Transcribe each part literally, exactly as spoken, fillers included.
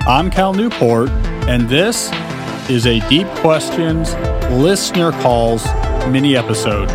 I'm Cal Newport, and this is a Deep Questions Listener Calls mini episode.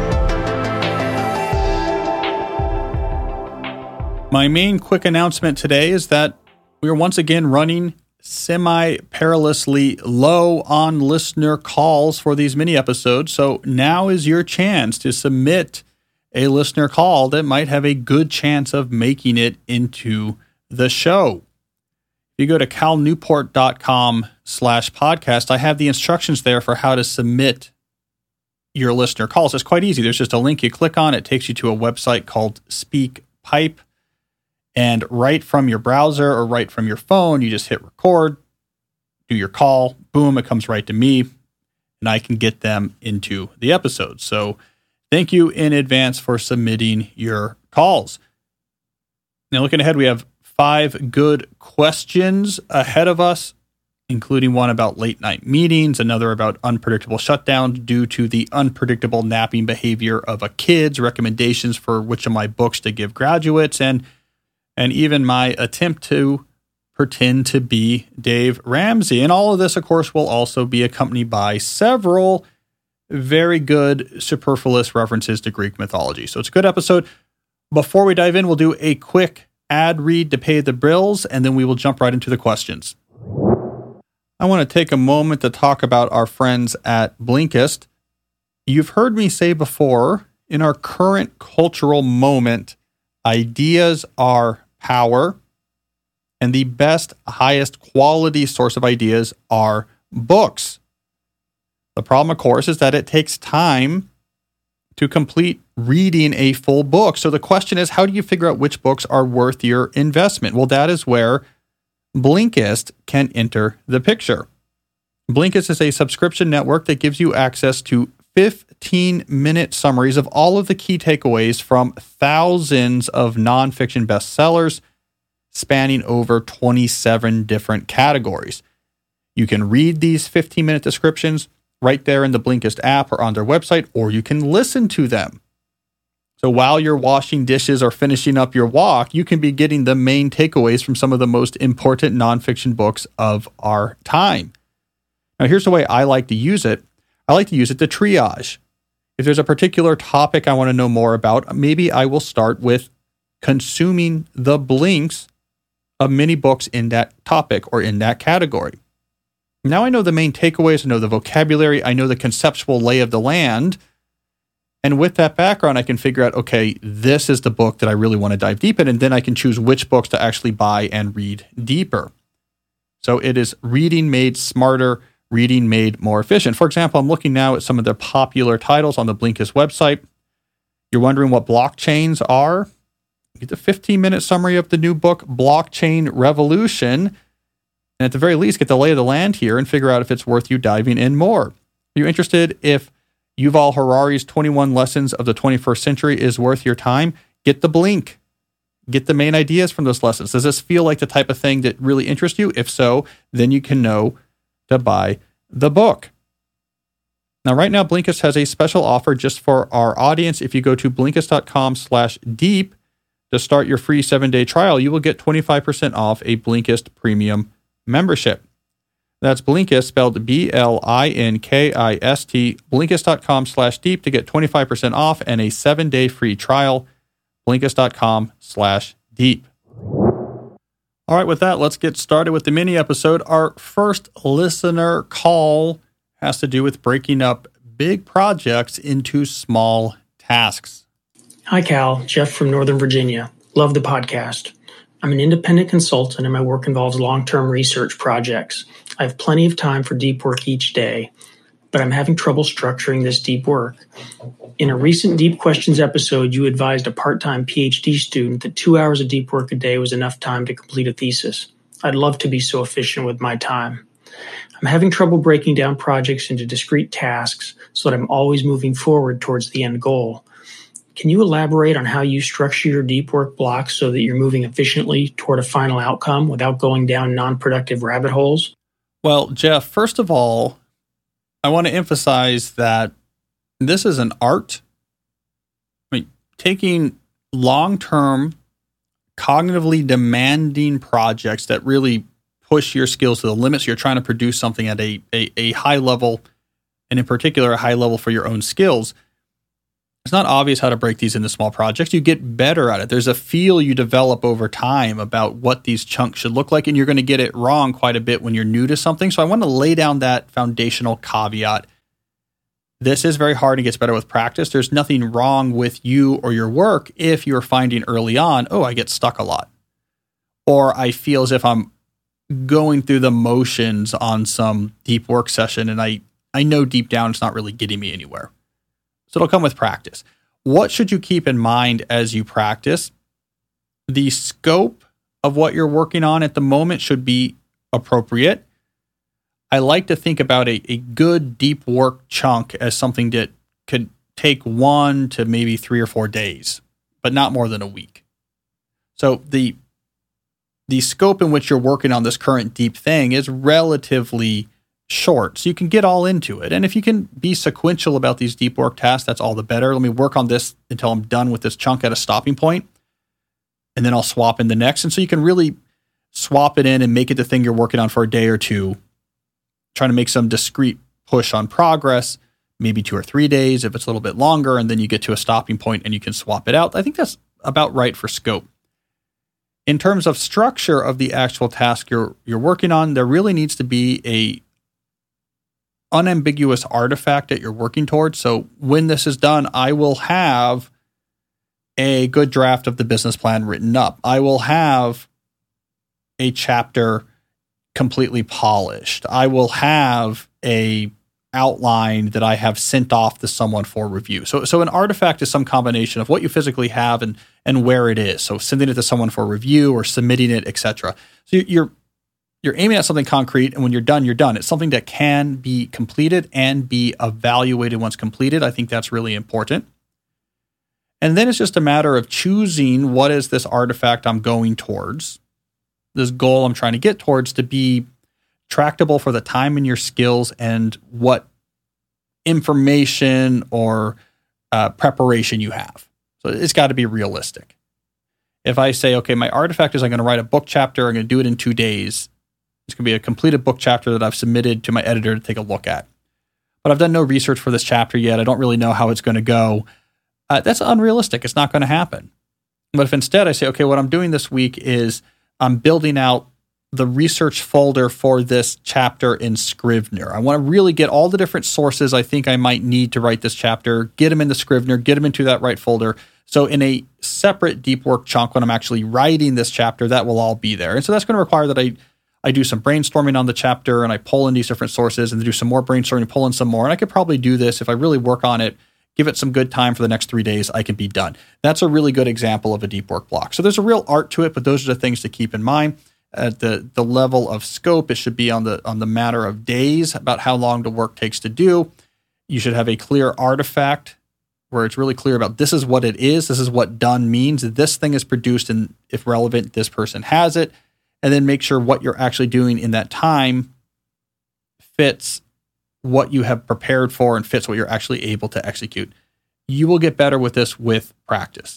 My main quick announcement today is that we are once again running semi-perilously low on listener calls for these mini episodes, so now is your chance to submit a listener call that might have a good chance of making it into the show. If you go to calnewport.com slash podcast, I have the instructions there for how to submit your listener calls. It's quite easy. There's just a link you click on. It takes you to a website called SpeakPipe. And right from your browser or right from your phone, you just hit record, do your call, boom, it comes right to me, and I can get them into the episode. So thank you in advance for submitting your calls. Now, looking ahead, we have five good questions ahead of us, including one about late night meetings, another about unpredictable shutdowns due to the unpredictable napping behavior of a kid's, recommendations for which of my books to give graduates, and and even my attempt to pretend to be Dave Ramsey. And all of this, of course, will also be accompanied by several very good superfluous references to Greek mythology. So it's a good episode. Before we dive in, we'll do a quick ad read to pay the bills, and then we will jump right into the questions. I want to take a moment to talk about our friends at Blinkist. You've heard me say before, in our current cultural moment, ideas are power, and the best, highest quality source of ideas are books. The problem, of course, is that it takes time to complete reading a full book. So the question is, how do you figure out which books are worth your investment? Well, that is where Blinkist can enter the picture. Blinkist is a subscription network that gives you access to fifteen-minute summaries of all of the key takeaways from thousands of nonfiction bestsellers spanning over twenty-seven different categories. You can read these fifteen-minute descriptions right there in the Blinkist app or on their website, or you can listen to them. So while you're washing dishes or finishing up your walk, you can be getting the main takeaways from some of the most important nonfiction books of our time. Now, here's the way I like to use it. I like to use it to triage. If there's a particular topic I want to know more about, maybe I will start with consuming the blinks of many books in that topic or in that category. Now I know the main takeaways, I know the vocabulary, I know the conceptual lay of the land. And with that background, I can figure out, okay, this is the book that I really want to dive deep in, and then I can choose which books to actually buy and read deeper. So it is reading made smarter, reading made more efficient. For example, I'm looking now at some of the popular titles on the Blinkist website. You're wondering what blockchains are? Get the fifteen-minute summary of the new book, Blockchain Revolution. And at the very least, get the lay of the land here and figure out if it's worth you diving in more. Are you interested if Yuval Harari's twenty-one Lessons of the twenty-first Century is worth your time? Get the Blink. Get the main ideas from those lessons. Does this feel like the type of thing that really interests you? If so, then you can know to buy the book. Now, right now, Blinkist has a special offer just for our audience. If you go to Blinkist.com slash deep to start your free seven-day trial, you will get twenty-five percent off a Blinkist Premium membership. That's Blinkist, spelled B L I N K I S T, Blinkist.com slash deep to get twenty-five percent off and a seven-day free trial, Blinkist.com slash deep. All right, with that, let's get started with the mini episode. Our first listener call has to do with breaking up big projects into small tasks. Hi, Cal. Jeff from Northern Virginia. Love the podcast. I'm an independent consultant and my work involves long-term research projects. I have plenty of time for deep work each day, but I'm having trouble structuring this deep work. In a recent Deep Questions episode, you advised a part-time P H D student that two hours of deep work a day was enough time to complete a thesis. I'd love to be so efficient with my time. I'm having trouble breaking down projects into discrete tasks so that I'm always moving forward towards the end goal. Can you elaborate on how you structure your deep work blocks so that you're moving efficiently toward a final outcome without going down non-productive rabbit holes? Well, Jeff, first of all, I want to emphasize that this is an art. I mean, taking long-term, cognitively demanding projects that really push your skills to the limits. You're trying to produce something at a, a, a high level, and in particular, a high level for your own skills. It's not obvious how to break these into small projects. You get better at it. There's a feel you develop over time about what these chunks should look like, and you're going to get it wrong quite a bit when you're new to something. So I want to lay down that foundational caveat. This is very hard and gets better with practice. There's nothing wrong with you or your work if you're finding early on, oh, I get stuck a lot. Or I feel as if I'm going through the motions on some deep work session, and I, I know deep down it's not really getting me anywhere. So it'll come with practice. What should you keep in mind as you practice? The scope of what you're working on at the moment should be appropriate. I like to think about a, a good deep work chunk as something that could take one to maybe three or four days, but not more than a week. So the the scope in which you're working on this current deep thing is relatively short, so you can get all into it. And if you can be sequential about these deep work tasks, that's all the better. Let me work on this until I'm done with this chunk at a stopping point, and then I'll swap in the next. And so you can really swap it in and make it the thing you're working on for a day or two, trying to make some discrete push on progress, maybe two or three days if it's a little bit longer, and then you get to a stopping point and you can swap it out. I think that's about right for scope. In terms of structure of the actual task you're you're working on, there really needs to be a unambiguous artifact that you're working towards. So when this is done, I will have a good draft of the business plan written up. I will have a chapter completely polished. I will have a outline that I have sent off to someone for review. So, so an artifact is some combination of what you physically have and and where it is. So sending it to someone for review or submitting it, et cetera. So you're You're aiming at something concrete, and when you're done, you're done. It's something that can be completed and be evaluated once completed. I think that's really important. And then it's just a matter of choosing what is this artifact I'm going towards, this goal I'm trying to get towards, to be tractable for the time and your skills and what information or uh, preparation you have. So it's got to be realistic. If I say, okay, my artifact is I'm going to write a book chapter, I'm going to do it in two days. It's going to be a completed book chapter that I've submitted to my editor to take a look at. But I've done no research for this chapter yet. I don't really know how it's going to go. Uh, that's unrealistic. It's not going to happen. But if instead I say, okay, what I'm doing this week is I'm building out the research folder for this chapter in Scrivener. I want to really get all the different sources I think I might need to write this chapter, get them into Scrivener, get them into that right folder. So in a separate deep work chunk, when I'm actually writing this chapter, that will all be there. And so that's going to require that I I do some brainstorming on the chapter, and I pull in these different sources, and then do some more brainstorming, pull in some more. And I could probably do this if I really work on it, give it some good time for the next three days, I can be done. That's a really good example of a deep work block. So there's a real art to it, but those are the things to keep in mind. At the the level of scope, it should be on the on the matter of days, about how long the work takes to do. You should have a clear artifact where it's really clear about this is what it is, this is what done means, this thing is produced, and if relevant, this person has it. And then make sure what you're actually doing in that time fits what you have prepared for and fits what you're actually able to execute. You will get better with this with practice.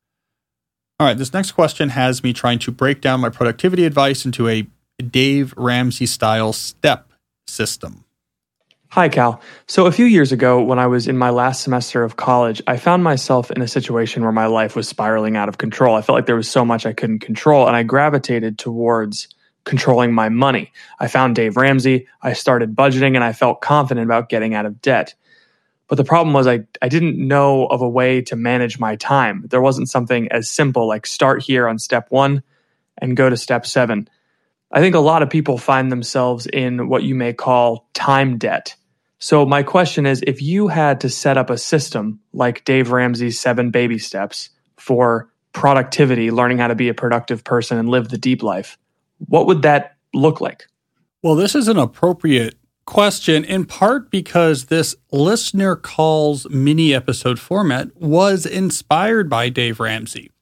All right, this next question has me trying to break down my productivity advice into a Dave Ramsey style step system. Hi, Cal. So a few years ago, when I was in my last semester of college, I found myself in a situation where my life was spiraling out of control. I felt like there was so much I couldn't control, and I gravitated towards controlling my money. I found Dave Ramsey, I started budgeting, and I felt confident about getting out of debt. But the problem was I, I didn't know of a way to manage my time. There wasn't something as simple like start here on step one and go to step seven. I think a lot of people find themselves in what you may call time debt. So my question is, if you had to set up a system like Dave Ramsey's seven baby steps for productivity, learning how to be a productive person and live the deep life, what would that look like? Well, this is an appropriate question, in part because this listener calls mini episode format was inspired by Dave Ramsey.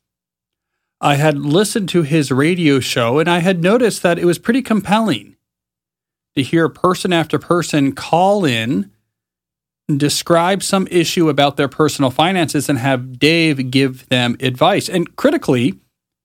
I had listened to his radio show, and I had noticed that it was pretty compelling to hear person after person call in, describe some issue about their personal finances, and have Dave give them advice. And critically,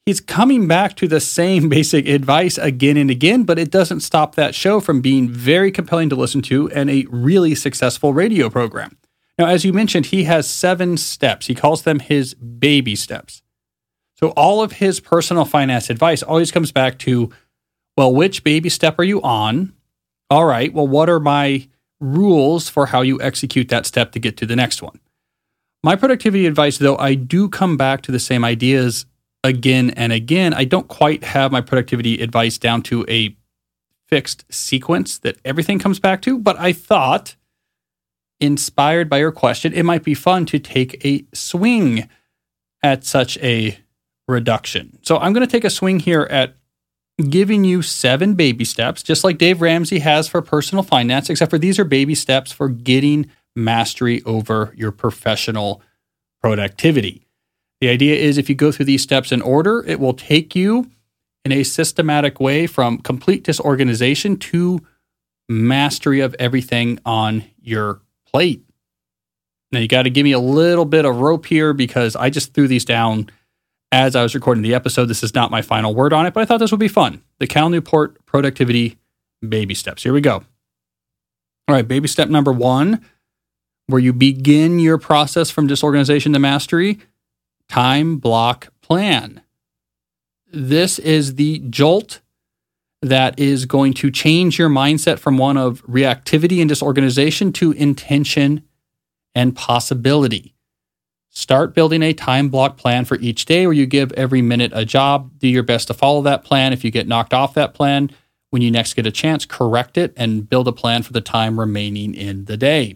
he's coming back to the same basic advice again and again, but it doesn't stop that show from being very compelling to listen to and a really successful radio program. Now, as you mentioned, he has seven steps. He calls them his baby steps. So all of his personal finance advice always comes back to, well, which baby step are you on? All right, well, what are my rules for how you execute that step to get to the next one? My productivity advice, though, I do come back to the same ideas again and again. I don't quite have my productivity advice down to a fixed sequence that everything comes back to, but I thought, inspired by your question, it might be fun to take a swing at such a reduction. So I'm going to take a swing here at giving you seven baby steps, just like Dave Ramsey has for personal finance, except for these are baby steps for getting mastery over your professional productivity. The idea is if you go through these steps in order, it will take you in a systematic way from complete disorganization to mastery of everything on your plate. Now, you got to give me a little bit of rope here because I just threw these down as I was recording the episode. This is not my final word on it, but I thought this would be fun. The Cal Newport Productivity Baby Steps. Here we go. All right, baby step number one, where you begin your process from disorganization to mastery, time block plan. This is the jolt that is going to change your mindset from one of reactivity and disorganization to intention and possibility. Start building a time block plan for each day where you give every minute a job. Do your best to follow that plan. If you get knocked off that plan, when you next get a chance, correct it and build a plan for the time remaining in the day.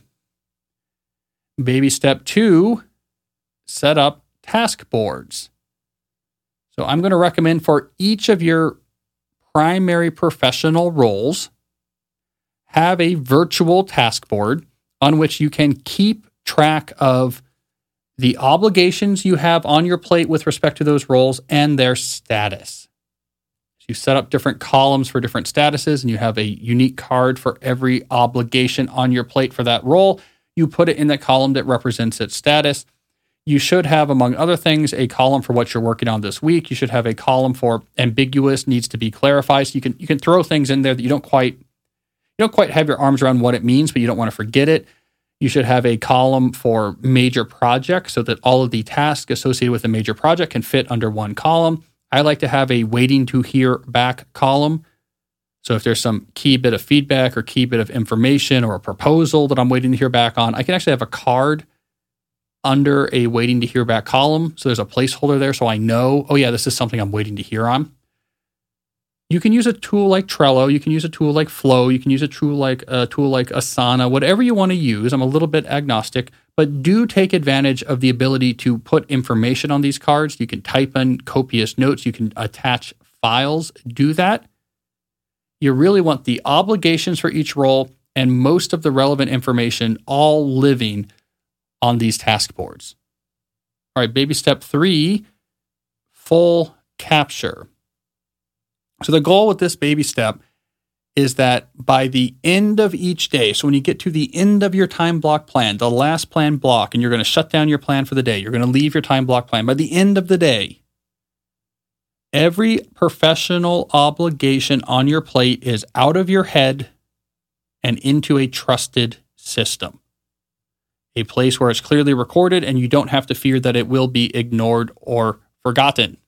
Baby step two, set up task boards. So I'm going to recommend for each of your primary professional roles, have a virtual task board on which you can keep track of the obligations you have on your plate with respect to those roles and their status. So you set up different columns for different statuses, and you have a unique card for every obligation on your plate for that role. You put it in that column that represents its status. You should have, among other things, a column for what you're working on this week. You should have a column for ambiguous, needs to be clarified. So you can you can throw things in there that you don't quite you don't quite have your arms around what it means, but you don't want to forget it. You should have a column for major projects so that all of the tasks associated with a major project can fit under one column. I like to have a waiting to hear back column. So if there's some key bit of feedback or key bit of information or a proposal that I'm waiting to hear back on, I can actually have a card under a waiting to hear back column. So there's a placeholder there so I know, oh yeah, this is something I'm waiting to hear on. You can use a tool like Trello. You can use a tool like Flow. You can use a tool like a tool like Asana, whatever you want to use. I'm a little bit agnostic, but do take advantage of the ability to put information on these cards. You can type in copious notes. You can attach files. Do that. You really want the obligations for each role and most of the relevant information all living on these task boards. All right, baby step three, full capture. So the goal with this baby step is that by the end of each day, so when you get to the end of your time block plan, the last plan block, and you're going to shut down your plan for the day, you're going to leave your time block plan. By the end of the day, every professional obligation on your plate is out of your head and into a trusted system. A place where it's clearly recorded and you don't have to fear that it will be ignored or forgotten.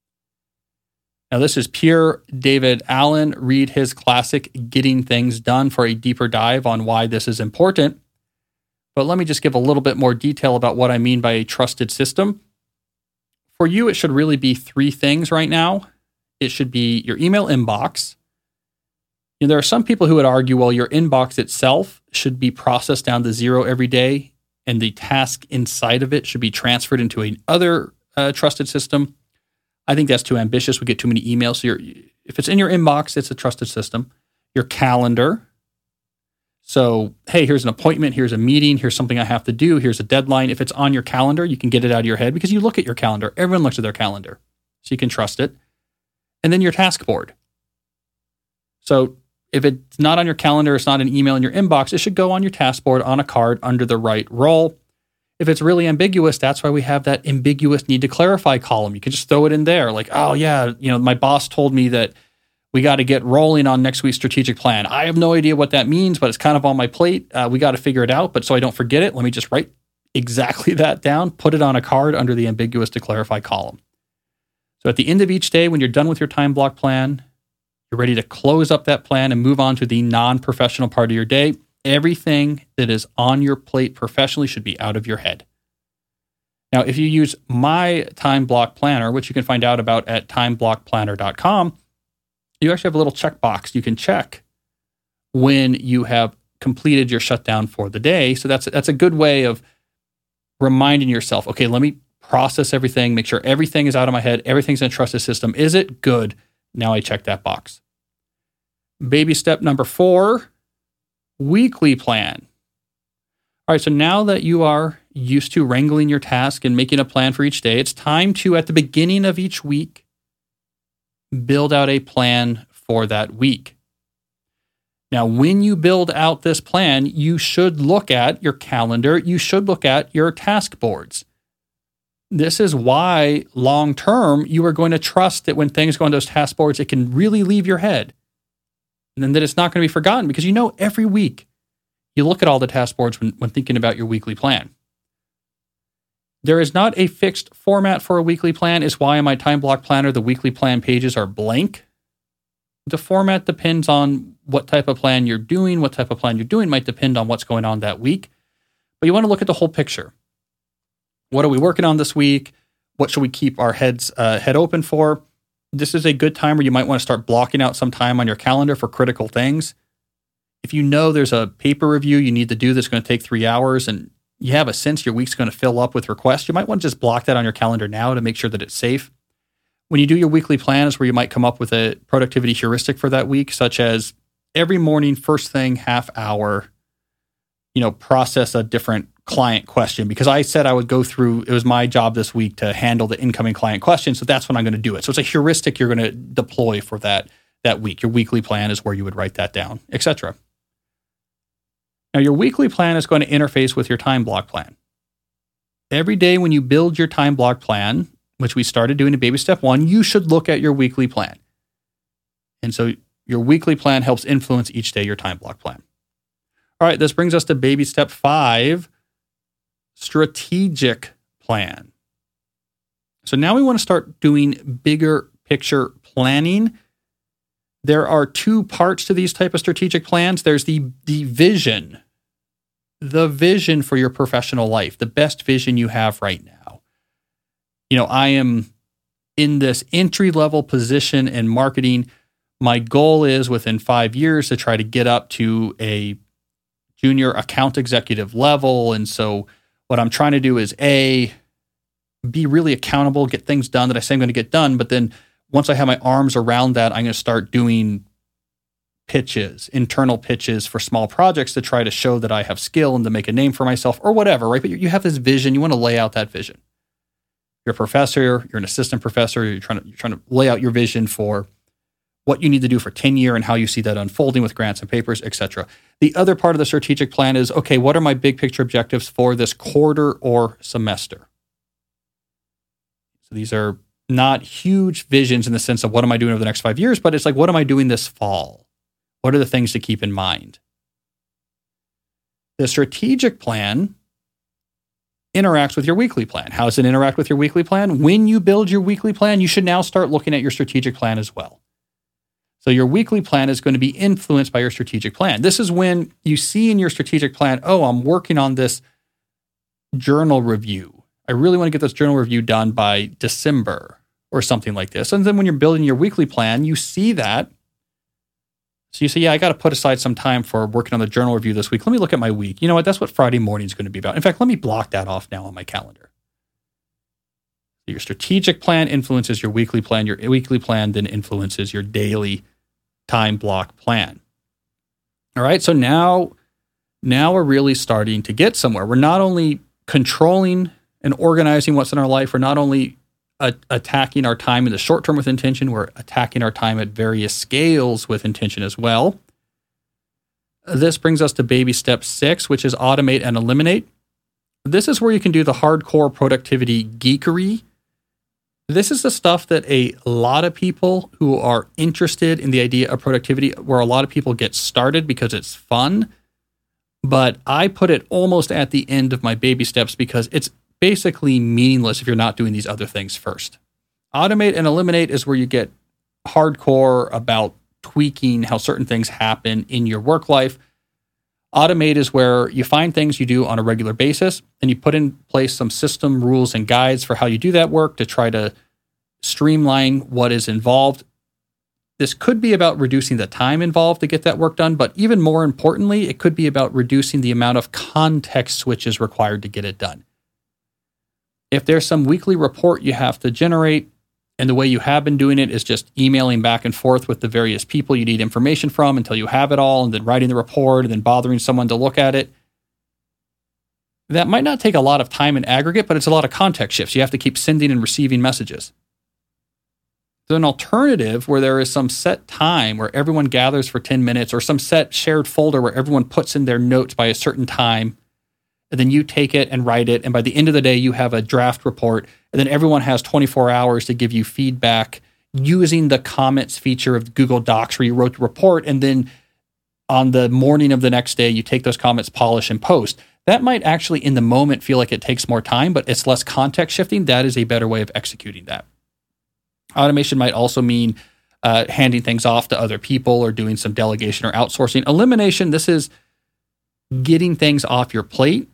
Now, this is pure David Allen. Read his classic Getting Things Done for a deeper dive on why this is important. But let me just give a little bit more detail about what I mean by a trusted system. For you, it should really be three things right now. It should be your email inbox. You know, there are some people who would argue, well, your inbox itself should be processed down to zero every day, and the task inside of it should be transferred into another uh, trusted system. I think that's too ambitious. We get too many emails. So you're, if it's in your inbox, it's a trusted system. Your calendar. So, hey, here's an appointment. Here's a meeting. Here's something I have to do. Here's a deadline. If it's on your calendar, you can get it out of your head because you look at your calendar. Everyone looks at their calendar. So you can trust it. And then your task board. So if it's not on your calendar, it's not an email in your inbox, it should go on your task board on a card under the right role. If it's really ambiguous, that's why we have that ambiguous need to clarify column. You can just throw it in there. Like, oh yeah, you know, my boss told me that we got to get rolling on next week's strategic plan. I have no idea what that means, but it's kind of on my plate. Uh, we got to figure it out. But so I don't forget it, let me just write exactly that down, put it on a card under the ambiguous to clarify column. So at the end of each day, when you're done with your time block plan, you're ready to close up that plan and move on to the non-professional part of your day. Everything that is on your plate professionally should be out of your head. Now, if you use my time block planner, which you can find out about at time block planner dot com, you actually have a little checkbox you can check when you have completed your shutdown for the day. So that's that's a good way of reminding yourself, okay, let me process everything, make sure everything is out of my head, everything's in a trusted system. Is it good? Now I check that box. Baby step number four, weekly plan. All right, so now that you are used to wrangling your task and making a plan for each day, it's time to, at the beginning of each week, build out a plan for that week. Now, when you build out this plan, you should look at your calendar. You should look at your task boards. This is why long-term, you are going to trust that when things go on those task boards, it can really leave your head. And then that it's not going to be forgotten because you know every week you look at all the task boards when, when thinking about your weekly plan. There is not a fixed format for a weekly plan. It's why in my time block planner, the weekly plan pages are blank. The format depends on what type of plan you're doing. What type of plan you're doing might depend on what's going on that week. But you want to look at the whole picture. What are we working on this week? What should we keep our heads uh, head open for? This is a good time where you might want to start blocking out some time on your calendar for critical things. If you know there's a paper review you need to do that's going to take three hours and you have a sense your week's going to fill up with requests, you might want to just block that on your calendar now to make sure that it's safe. When you do your weekly plans, where you might come up with a productivity heuristic for that week, such as every morning, first thing, half hour, you know, process a different client question, because I said I would go through, it was my job this week to handle the incoming client questions, so that's when I'm going to do it. So it's a heuristic you're going to deploy for that, that week. Your weekly plan is where you would write that down, et cetera. Now, your weekly plan is going to interface with your time block plan. Every day when you build your time block plan, which we started doing in baby step one, you should look at your weekly plan. And so your weekly plan helps influence each day your time block plan. All right, this brings us to baby step five, strategic plan. So now we want to start doing bigger picture planning. There are two parts to these type of strategic plans. There's the, the vision, the vision for your professional life, the best vision you have right now. You know, I am in this entry-level position in marketing. My goal is within five years to try to get up to a junior account executive level. And so what I'm trying to do is A, be really accountable, get things done that I say I'm going to get done. But then once I have my arms around that, I'm going to start doing pitches, internal pitches for small projects to try to show that I have skill and to make a name for myself or whatever, right? But you have this vision. You want to lay out that vision. You're a professor, you're an assistant professor, you're trying to, you're trying to lay out your vision for what you need to do for tenure and how you see that unfolding with grants and papers, et cetera. The other part of the strategic plan is, okay, what are my big picture objectives for this quarter or semester? So these are not huge visions in the sense of what am I doing over the next five years, but it's like, what am I doing this fall? What are the things to keep in mind? The strategic plan interacts with your weekly plan. How does it interact with your weekly plan? When you build your weekly plan, you should now start looking at your strategic plan as well. So your weekly plan is going to be influenced by your strategic plan. This is when you see in your strategic plan, oh, I'm working on this journal review. I really want to get this journal review done by December or something like this. And then when you're building your weekly plan, you see that. So you say, yeah, I got to put aside some time for working on the journal review this week. Let me look at my week. You know what? That's what Friday morning is going to be about. In fact, let me block that off now on my calendar. Your strategic plan influences your weekly plan. Your weekly plan then influences your daily time block plan. All right, so now, now we're really starting to get somewhere. We're not only controlling and organizing what's in our life, we're not only a- attacking our time in the short term with intention, we're attacking our time at various scales with intention as well. This brings us to baby step six, which is automate and eliminate. This is where you can do the hardcore productivity geekery. This is the stuff that a lot of people who are interested in the idea of productivity, where a lot of people get started because it's fun. But I put it almost at the end of my baby steps because it's basically meaningless if you're not doing these other things first. Automate and eliminate is where you get hardcore about tweaking how certain things happen in your work life. Automate is where you find things you do on a regular basis and you put in place some system rules and guides for how you do that work to try to streamline what is involved. This could be about reducing the time involved to get that work done, but even more importantly, it could be about reducing the amount of context switches required to get it done. If there's some weekly report you have to generate, and the way you have been doing it is just emailing back and forth with the various people you need information from until you have it all, and then writing the report, and then bothering someone to look at it, that might not take a lot of time in aggregate, but it's a lot of context shifts. You have to keep sending and receiving messages. There's an alternative where there is some set time where everyone gathers for ten minutes, or some set shared folder where everyone puts in their notes by a certain time, and then you take it and write it, and by the end of the day, you have a draft report, and then everyone has twenty-four hours to give you feedback using the comments feature of Google Docs where you wrote the report, and then on the morning of the next day, you take those comments, polish, and post. That might actually, in the moment, feel like it takes more time, but it's less context shifting. That is a better way of executing that. Automation might also mean uh, handing things off to other people or doing some delegation or outsourcing. Elimination, this is getting things off your plate.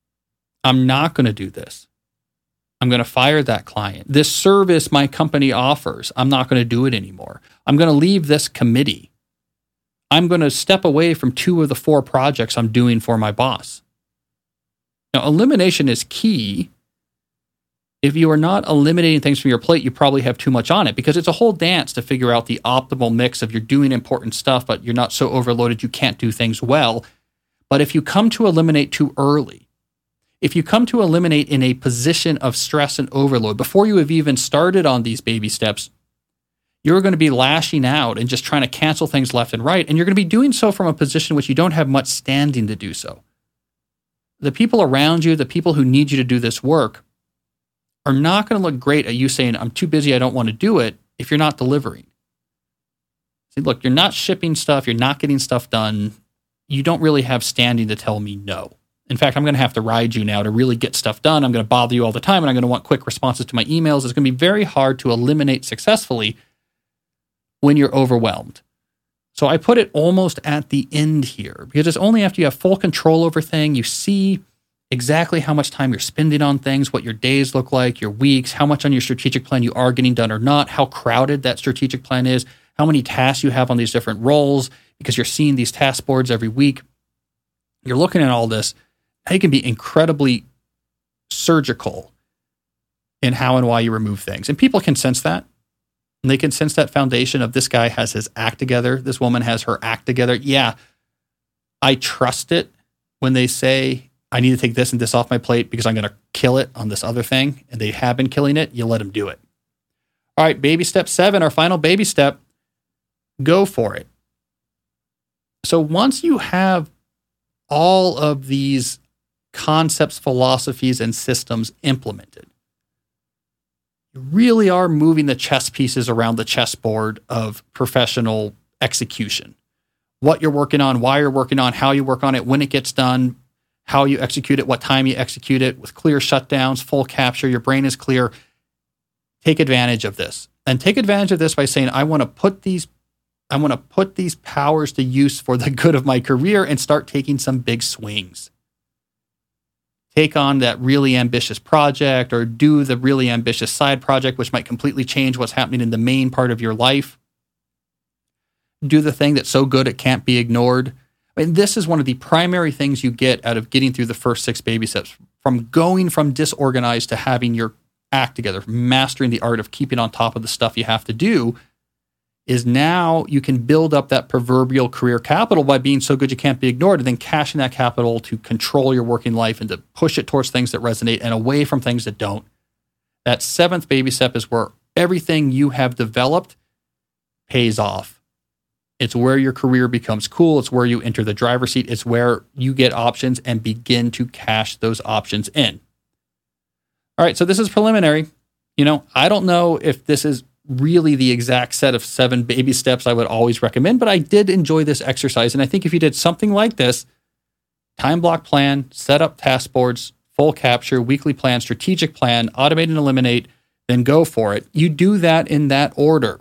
I'm not going to do this. I'm going to fire that client. This service my company offers, I'm not going to do it anymore. I'm going to leave this committee. I'm going to step away from two of the four projects I'm doing for my boss. Now, elimination is key. If you are not eliminating things from your plate, you probably have too much on it, because it's a whole dance to figure out the optimal mix of you're doing important stuff, but you're not so overloaded you can't do things well. But if you come to eliminate too early, if you come to eliminate in a position of stress and overload, before you have even started on these baby steps, you're going to be lashing out and just trying to cancel things left and right. And you're going to be doing so from a position which you don't have much standing to do so. The people around you, the people who need you to do this work, are not going to look great at you saying, I'm too busy, I don't want to do it, if you're not delivering. See, look, you're not shipping stuff, you're not getting stuff done. You don't really have standing to tell me no. In fact, I'm going to have to ride you now to really get stuff done. I'm going to bother you all the time, and I'm going to want quick responses to my emails. It's going to be very hard to eliminate successfully when you're overwhelmed. So I put it almost at the end here, because it's only after you have full control over things, you see exactly how much time you're spending on things, what your days look like, your weeks, how much on your strategic plan you are getting done or not, how crowded that strategic plan is, how many tasks you have on these different roles, because you're seeing these task boards every week. You're looking at all this. It can be incredibly surgical in how and why you remove things. And people can sense that. And they can sense that foundation of this guy has his act together. This woman has her act together. Yeah, I trust it when they say, I need to take this and this off my plate because I'm going to kill it on this other thing. And they have been killing it. You let them do it. All right, baby step seven, our final baby step, go for it. So once you have all of these concepts, philosophies, and systems implemented, you really are moving the chess pieces around the chessboard of professional execution. What you're working on, why you're working on, how you work on it, when it gets done, how you execute it, what time you execute it, with clear shutdowns, full capture, your brain is clear. Take advantage of this. And take advantage of this by saying, I want to put these, I want to put these powers to use for the good of my career and start taking some big swings. Take on that really ambitious project, or do the really ambitious side project, which might completely change what's happening in the main part of your life. Do the thing that's so good it can't be ignored. I mean, this is one of the primary things you get out of getting through the first six baby steps, from going from disorganized to having your act together, mastering the art of keeping on top of the stuff you have to do, is now you can build up that proverbial career capital by being so good you can't be ignored, and then cashing that capital to control your working life and to push it towards things that resonate and away from things that don't. That seventh baby step is where everything you have developed pays off. It's where your career becomes cool. It's where you enter the driver's seat. It's where you get options and begin to cash those options in. All right, so this is preliminary. You know, I don't know if this is really the exact set of seven baby steps I would always recommend, but I did enjoy this exercise. And I think if you did something like this, time block plan, set up task boards, full capture, weekly plan, strategic plan, automate and eliminate, then go for it. You do that in that order.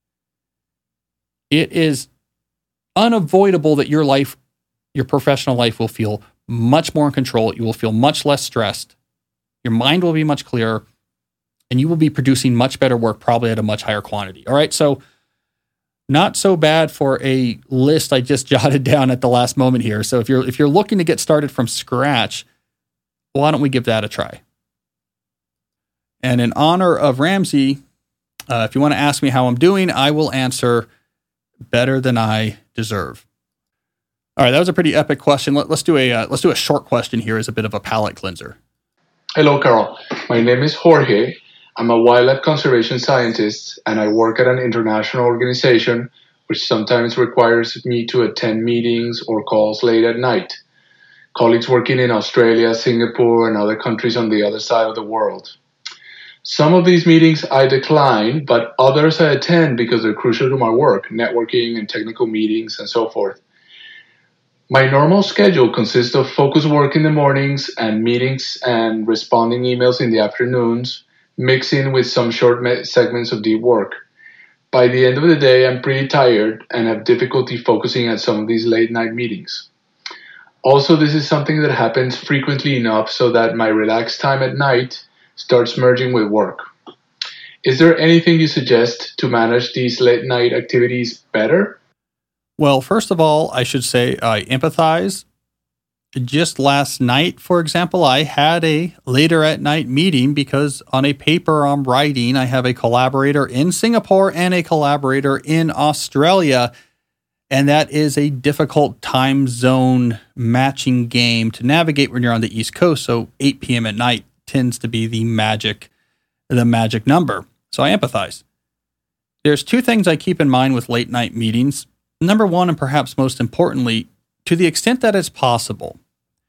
It is unavoidable that your life, your professional life will feel much more in control. You will feel much less stressed. Your mind will be much clearer, and you will be producing much better work, probably at a much higher quantity. All right, so not so bad for a list I just jotted down at the last moment here. So if you're if you're looking to get started from scratch, why don't we give that a try? And in honor of Ramsey, uh, if you want to ask me how I'm doing, I will answer better than I deserve. All right, that was a pretty epic question. Let, let's do a uh, let's do a short question here as a bit of a palate cleanser. Hello, Carl. My name is Jorge. I'm a wildlife conservation scientist, and I work at an international organization which sometimes requires me to attend meetings or calls late at night. Colleagues working in Australia, Singapore, and other countries on the other side of the world. Some of these meetings I decline, but others I attend because they're crucial to my work, networking and technical meetings and so forth. My normal schedule consists of focused work in the mornings and meetings and responding emails in the afternoons, mixing with some short segments of deep work. By the end of the day, I'm pretty tired and have difficulty focusing at some of these late night meetings. Also, this is something that happens frequently enough so that my relaxed time at night starts merging with work. Is there anything you suggest to manage these late night activities better? Well, first of all, I should say I empathize. Just last night, for example, I had a later at night meeting because on a paper I'm writing, I have a collaborator in Singapore and a collaborator in Australia. And that is a difficult time zone matching game to navigate when you're on the East Coast. So eight p.m. at night tends to be the magic, the magic number. So I empathize. There's two things I keep in mind with late night meetings. Number one, and perhaps most importantly, to the extent that it's possible,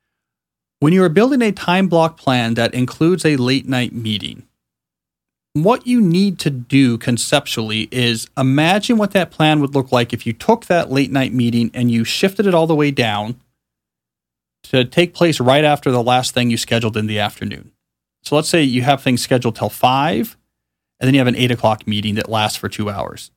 when you are building a time block plan that includes a late night meeting, what you need to do conceptually is imagine what that plan would look like if you took that late night meeting and you shifted it all the way down to take place right after the last thing you scheduled in the afternoon. So let's say you have things scheduled till five, and then you have an eight o'clock meeting that lasts for two hours.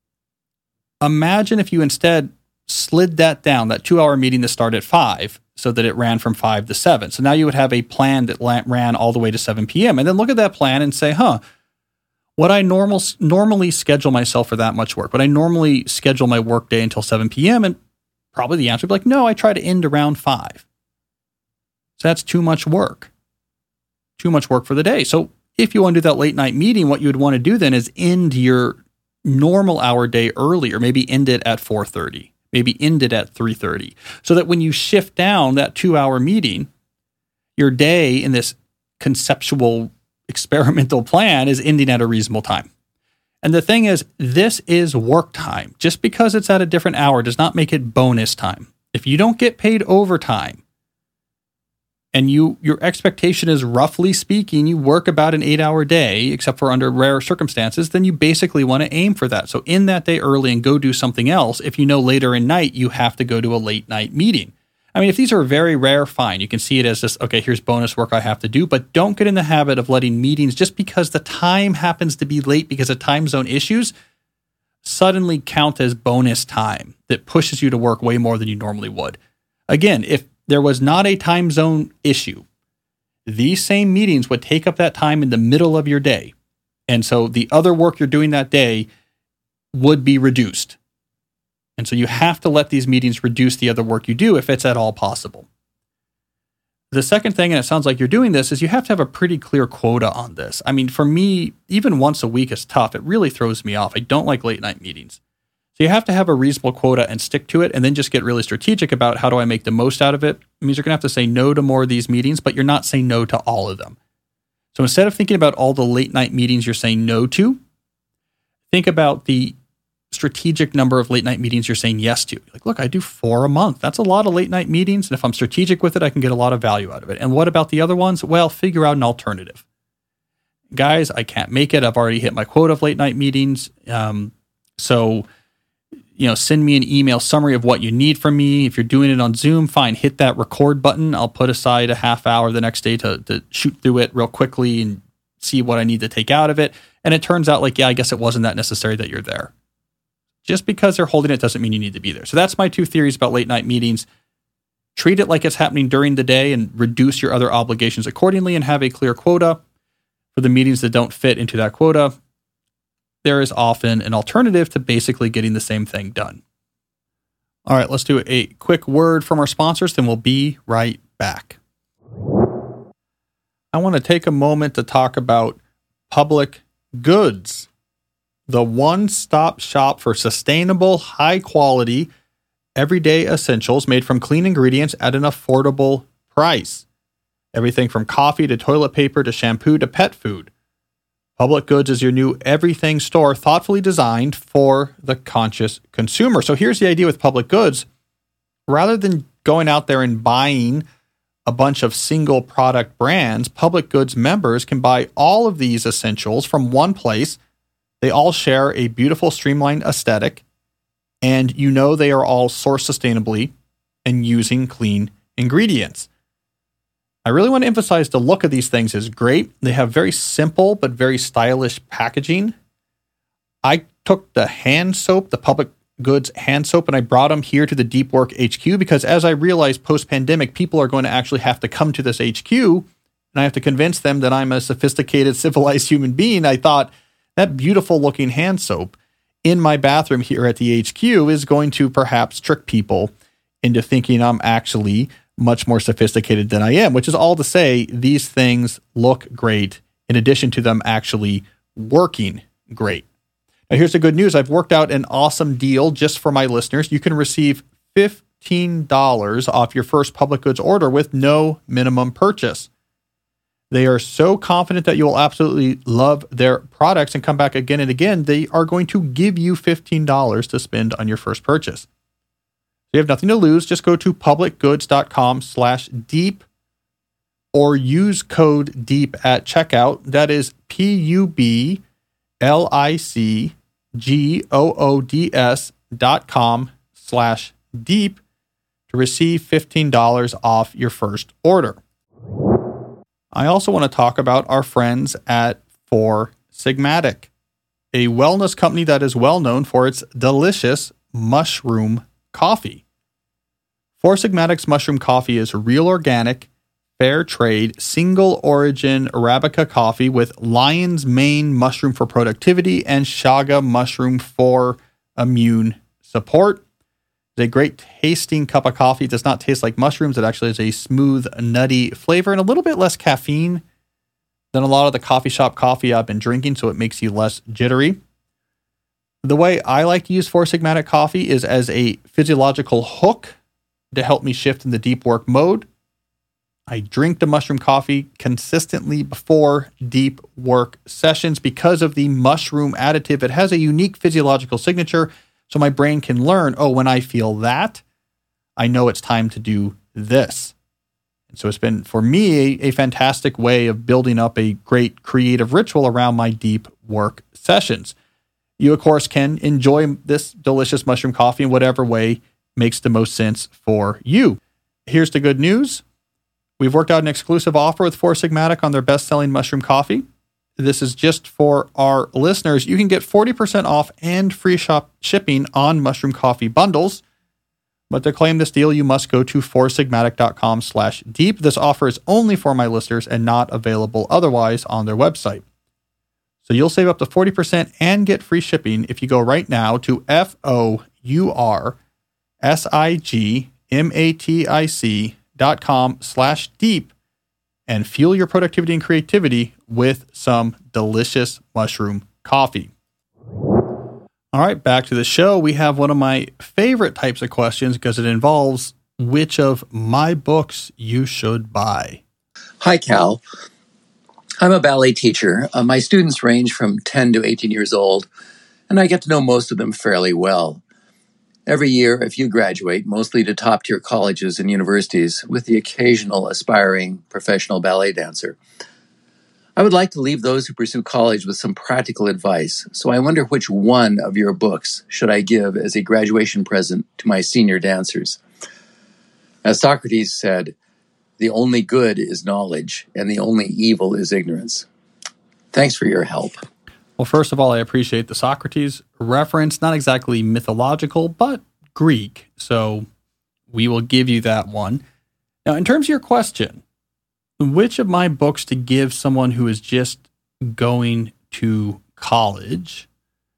Imagine if you instead slid that down, that two-hour meeting that started at five, so that it ran from five to seven. So now you would have a plan that ran all the way to seven p.m. And then look at that plan and say, huh, would I normal, normally schedule myself for that much work? Would I normally schedule my work day until seven p.m.? And probably the answer would be like, no, I try to end around five. So that's too much work. Too much work for the day. So if you want to do that late night meeting, what you would want to do then is end your normal hour day earlier, maybe end it at four thirty, maybe end it at three thirty, so that when you shift down that two-hour meeting, your day in this conceptual experimental plan is ending at a reasonable time. And the thing is, this is work time. Just because it's at a different hour does not make it bonus time. If you don't get paid overtime, and you your expectation is, roughly speaking, you work about an eight-hour day, except for under rare circumstances, then you basically want to aim for that. So end that day early and go do something else if you know later in night you have to go to a late-night meeting. I mean, if these are very rare, fine. You can see it as just, okay, here's bonus work I have to do, but don't get in the habit of letting meetings, just because the time happens to be late because of time zone issues, suddenly count as bonus time that pushes you to work way more than you normally would. Again, if there was not a time zone issue, these same meetings would take up that time in the middle of your day. And so the other work you're doing that day would be reduced. And so you have to let these meetings reduce the other work you do if it's at all possible. The second thing, and it sounds like you're doing this, is you have to have a pretty clear quota on this. I mean, for me, even once a week is tough. It really throws me off. I don't like late night meetings. So you have to have a reasonable quota and stick to it, and then just get really strategic about how do I make the most out of it. It means you're going to have to say no to more of these meetings, but you're not saying no to all of them. So instead of thinking about all the late night meetings you're saying no to, think about the strategic number of late night meetings you're saying yes to. Like, look, I do four a month. That's a lot of late night meetings. And if I'm strategic with it, I can get a lot of value out of it. And what about the other ones? Well, figure out an alternative. Guys, I can't make it. I've already hit my quota of late night meetings. Um, so, you know, send me an email summary of what you need from me. If you're doing it on Zoom, fine, hit that record button. I'll put aside a half hour the next day to, to shoot through it real quickly and see what I need to take out of it. And it turns out like, yeah, I guess it wasn't that necessary that you're there. Just because they're holding it doesn't mean you need to be there. So that's my two theories about late night meetings. Treat it like it's happening during the day and reduce your other obligations accordingly and have a clear quota. For the meetings that don't fit into that quota, there is often an alternative to basically getting the same thing done. All right, let's do a quick word from our sponsors, then we'll be right back. I want to take a moment to talk about Public Goods, the one-stop shop for sustainable, high-quality, everyday essentials made from clean ingredients at an affordable price. Everything from coffee to toilet paper to shampoo to pet food. Public Goods is your new everything store thoughtfully designed for the conscious consumer. So here's the idea with Public Goods. Rather than going out there and buying a bunch of single product brands, Public Goods members can buy all of these essentials from one place. They all share a beautiful streamlined aesthetic, and you know they are all sourced sustainably and using clean ingredients. I really want to emphasize the look of these things is great. They have very simple but very stylish packaging. I took the hand soap, the Public Goods hand soap, and I brought them here to the Deep Work H Q because as I realized post-pandemic, people are going to actually have to come to this H Q and I have to convince them that I'm a sophisticated, civilized human being. I thought that beautiful looking hand soap in my bathroom here at the H Q is going to perhaps trick people into thinking I'm actually much more sophisticated than I am, which is all to say these things look great in addition to them actually working great. Now, here's the good news. I've worked out an awesome deal just for my listeners. You can receive fifteen dollars off your first Public Goods order with no minimum purchase. They are so confident that you will absolutely love their products and come back again and again. They are going to give you fifteen dollars to spend on your first purchase. You have nothing to lose. Just go to publicgoods.com slash deep or use code DEEP at checkout. That is P U B L I C G O O D S dot com slash deep to receive fifteen dollars off your first order. I also want to talk about our friends at Four Sigmatic, a wellness company that is well known for its delicious mushroom coffee. Four Sigmatic's mushroom coffee is real organic, fair trade, single origin Arabica coffee with lion's mane mushroom for productivity and chaga mushroom for immune support. It's a great tasting cup of coffee. It does not taste like mushrooms. It actually has a smooth, nutty flavor and a little bit less caffeine than a lot of the coffee shop coffee I've been drinking, so it makes you less jittery. The way I like to use Four Sigmatic coffee is as a physiological hook to help me shift in the deep work mode. I drink the mushroom coffee consistently before deep work sessions because of the mushroom additive. It has a unique physiological signature, so my brain can learn, oh, when I feel that, I know it's time to do this. And so it's been, for me, a, a fantastic way of building up a great creative ritual around my deep work sessions. You, of course, can enjoy this delicious mushroom coffee in whatever way makes the most sense for you. Here's the good news. We've worked out an exclusive offer with Four Sigmatic on their best-selling mushroom coffee. This is just for our listeners. You can get forty percent off and free shop shipping on mushroom coffee bundles. But to claim this deal, you must go to foursigmatic.com slash deep. This offer is only for my listeners and not available otherwise on their website. So you'll save up to forty percent and get free shipping if you go right now to F-O-U-R-S-I-G-M-A-T-I-C dot com slash deep and fuel your productivity and creativity with some delicious mushroom coffee. All right, back to the show. We have one of my favorite types of questions because it involves which of my books you should buy. Hi, Cal. I'm a ballet teacher. Uh, my students range from ten to eighteen years old, and I get to know most of them fairly well. Every year, a few graduate, mostly to top-tier colleges and universities, with the occasional aspiring professional ballet dancer. I would like to leave those who pursue college with some practical advice, so I wonder which one of your books should I give as a graduation present to my senior dancers. As Socrates said, the only good is knowledge, and the only evil is ignorance. Thanks for your help. Well, first of all, I appreciate the Socrates reference, not exactly mythological, but Greek. So we will give you that one. Now, in terms of your question, which of my books to give someone who is just going to college?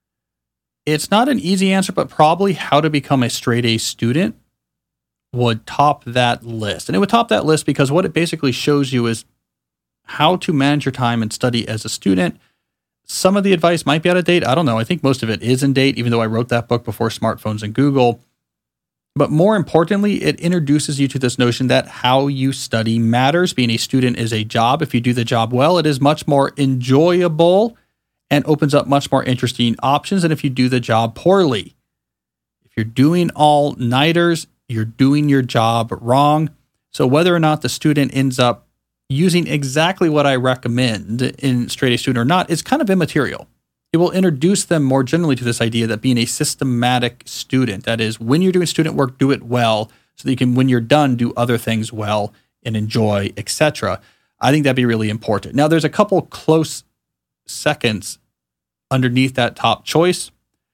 It's not an easy answer, but probably How to Become a Straight A Student would top that list. And it would top that list because what it basically shows you is how to manage your time and study as a student. Some of the advice might be out of date. I don't know. I think most of it is in date, even though I wrote that book before smartphones and Google. But more importantly, it introduces you to this notion that how you study matters. Being a student is a job. If you do the job well, it is much more enjoyable and opens up much more interesting options than if you do the job poorly. If you're doing all-nighters, you're doing your job wrong. So whether or not the student ends up using exactly what I recommend in Straight A Student or not is kind of immaterial. It will introduce them more generally to this idea that being a systematic student, that is, when you're doing student work, do it well so that you can, when you're done, do other things well and enjoy, et cetera. I think that'd be really important. Now, there's a couple close seconds underneath that top choice.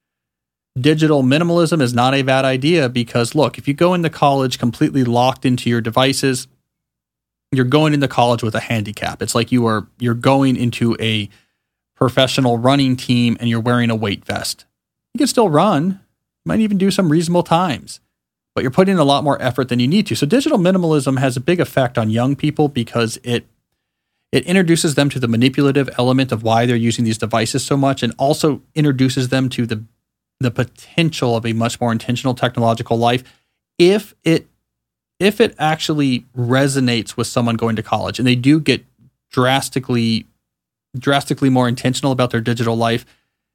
Digital minimalism is not a bad idea because, look, if you go into college completely locked into your devices, you're going into college with a handicap. It's like you are you're going into a professional running team and you're wearing a weight vest. You can still run, you might even do some reasonable times, but you're putting in a lot more effort than you need to. So digital minimalism has a big effect on young people because it it introduces them to the manipulative element of why they're using these devices so much, and also introduces them to the the potential of a much more intentional technological life if it if it actually resonates with someone going to college and they do get drastically drastically more intentional about their digital life.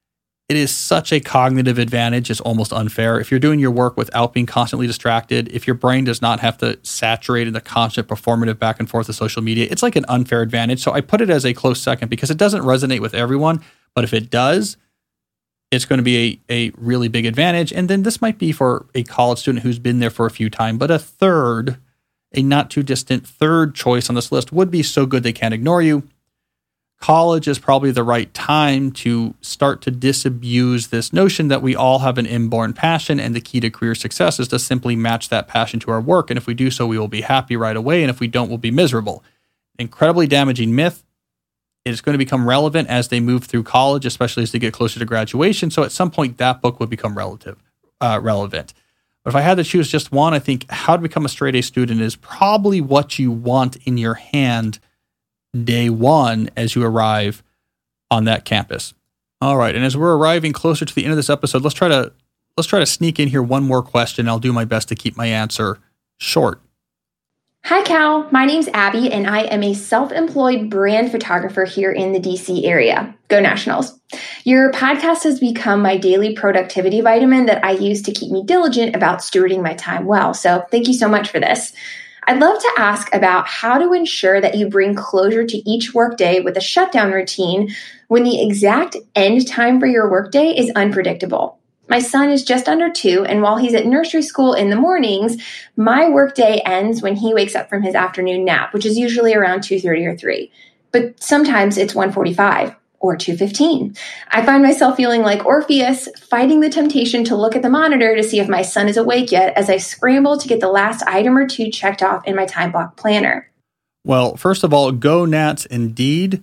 It is such a cognitive advantage, it's almost unfair. If you're doing your work without being constantly distracted, if your brain does not have to saturate in the constant performative back and forth of social media, it's like an unfair advantage. So I put it as a close second because it doesn't resonate with everyone, but if it does, it's going to be a, a really big advantage. And then this might be for a college student who's been there for a few times, but a third, a not too distant third choice on this list would be So Good They Can't Ignore You. College is probably the right time to start to disabuse this notion that we all have an inborn passion, and the key to career success is to simply match that passion to our work. And if we do so, we will be happy right away. And if we don't, we'll be miserable. Incredibly damaging myth. It's going to become relevant as they move through college, especially as they get closer to graduation. So at some point, that book would become relative, uh, relevant. But if I had to choose just one, I think How to Become a Straight A Student is probably what you want in your hand day one as you arrive on that campus. All right, and as we're arriving closer to the end of this episode, let's try to let's try to sneak in here one more question. I'll do my best to keep my answer short. Hi, Cal. My name's Abby, and I am a self-employed brand photographer here in the D C area. Go Nationals. Your podcast has become my daily productivity vitamin that I use to keep me diligent about stewarding my time well. So thank you so much for this. I'd love to ask about how to ensure that you bring closure to each workday with a shutdown routine when the exact end time for your workday is unpredictable. My son is just under two, and while he's at nursery school in the mornings, my workday ends when he wakes up from his afternoon nap, which is usually around two thirty or three. But sometimes it's one forty-five or two fifteen. I find myself feeling like Orpheus, fighting the temptation to look at the monitor to see if my son is awake yet as I scramble to get the last item or two checked off in my time block planner. Well, first of all, go Nats indeed.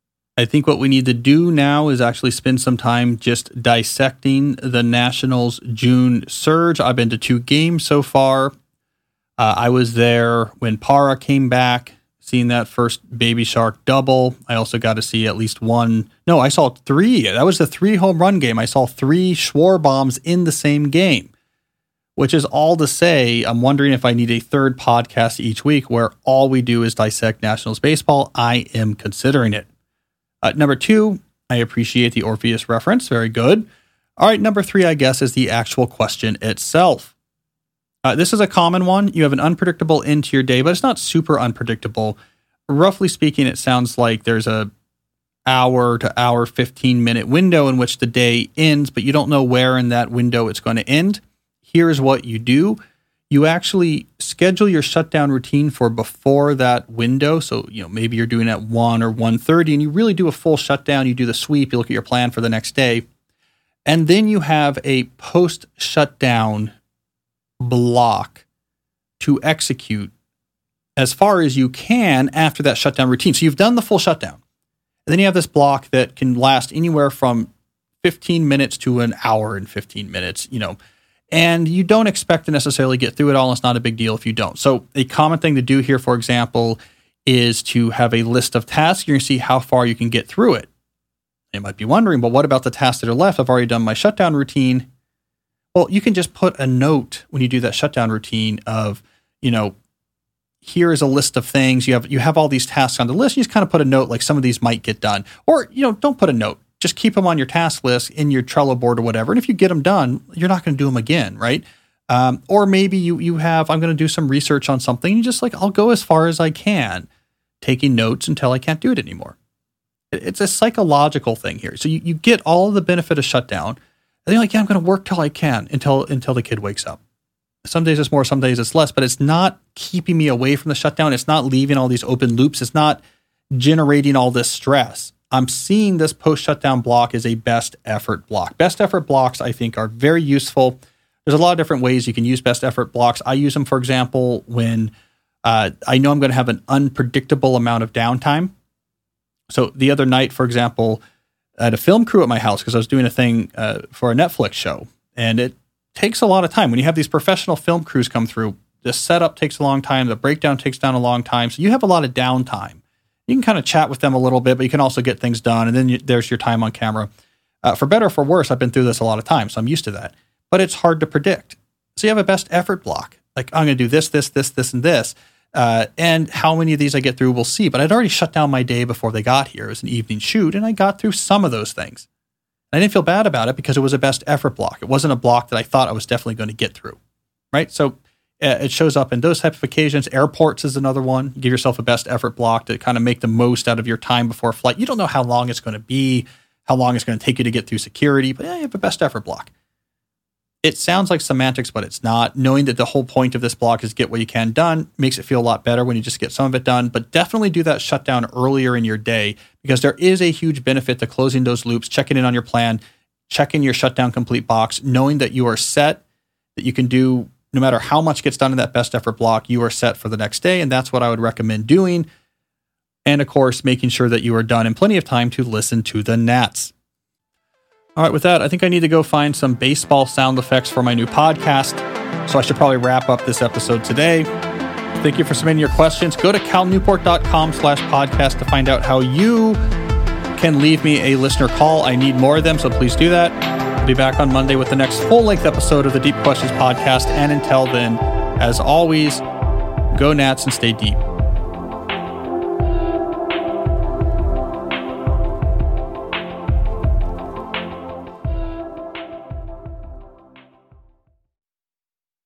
I think what we need to do now is actually spend some time just dissecting the Nationals' June surge. I've been to two games so far. Uh, I was there when Para came back, seeing that first Baby Shark double. I also got to see at least one. No, I saw three. That was the three home run game. I saw three Schwarber bombs in the same game, which is all to say, I'm wondering if I need a third podcast each week where all we do is dissect Nationals baseball. I am considering it. Uh, number two, I appreciate the Orpheus reference. Very good. All right, number three, I guess, is the actual question itself. Uh, this is a common one. You have an unpredictable end to your day, but it's not super unpredictable. Roughly speaking, it sounds like there's a hour to hour fifteen minute window in which the day ends, but you don't know where in that window it's going to end. Here's what you do. You actually schedule your shutdown routine for before that window. So, you know, maybe you're doing at one or one thirty and you really do a full shutdown. You do the sweep, you look at your plan for the next day. And then you have a post-shutdown block to execute as far as you can after that shutdown routine. So you've done the full shutdown. And then you have this block that can last anywhere from fifteen minutes to an hour and fifteen minutes, you know, and you don't expect to necessarily get through it all. It's not a big deal if you don't. So a common thing to do here, for example, is to have a list of tasks. You're going to see how far you can get through it. You might be wondering, but what about the tasks that are left? I've already done my shutdown routine. Well, you can just put a note when you do that shutdown routine of, you know, here is a list of things. You have you have all these tasks on the list. You just kind of put a note like some of these might get done. Or, you know, don't put a note. Just keep them on your task list in your Trello board or whatever. And if you get them done, you're not going to do them again, right? Um, or maybe you you have, I'm going to do some research on something. You just like, I'll go as far as I can, taking notes until I can't do it anymore. It's a psychological thing here. So you, you get all of the benefit of shutdown. And then you're like, yeah, I'm going to work till I can until until the kid wakes up. Some days it's more, some days it's less, but it's not keeping me away from the shutdown. It's not leaving all these open loops. It's not generating all this stress. I'm seeing this post-shutdown block as a best effort block. Best effort blocks, I think, are very useful. There's a lot of different ways you can use best effort blocks. I use them, for example, when uh, I know I'm going to have an unpredictable amount of downtime. So the other night, for example, I had a film crew at my house because I was doing a thing uh, for a Netflix show, and it takes a lot of time. When you have these professional film crews come through, the setup takes a long time, the breakdown takes down a long time, so you have a lot of downtime. You can kind of chat with them a little bit, but you can also get things done, and then you, there's your time on camera. Uh, for better or for worse, I've been through this a lot of times, so I'm used to that. But it's hard to predict. So you have a best effort block. Like, I'm going to do this, this, this, this, and this. Uh, and how many of these I get through, we'll see. But I'd already shut down my day before they got here. It was an evening shoot, and I got through some of those things. I didn't feel bad about it because it was a best effort block. It wasn't a block that I thought I was definitely going to get through, right? So uh, it shows up in those type of occasions. Airports is another one. Give yourself a best effort block to kind of make the most out of your time before flight. You don't know how long it's going to be, how long it's going to take you to get through security, but yeah, you have a best effort block. It sounds like semantics, but it's not. Knowing that the whole point of this block is get what you can done makes it feel a lot better when you just get some of it done. But definitely do that shutdown earlier in your day because there is a huge benefit to closing those loops, checking in on your plan, checking your shutdown complete box, knowing that you are set, that you can do no matter how much gets done in that best effort block, you are set for the next day. And that's what I would recommend doing. And of course, making sure that you are done in plenty of time to listen to the gnats. All right, with that, I think I need to go find some baseball sound effects for my new podcast. So I should probably wrap up this episode today. Thank you for submitting your questions. Go to calnewport.com slash podcast to find out how you can leave me a listener call. I need more of them, so please do that. I'll be back on Monday with the next full-length episode of the Deep Questions podcast. And until then, as always, go Nats and stay deep.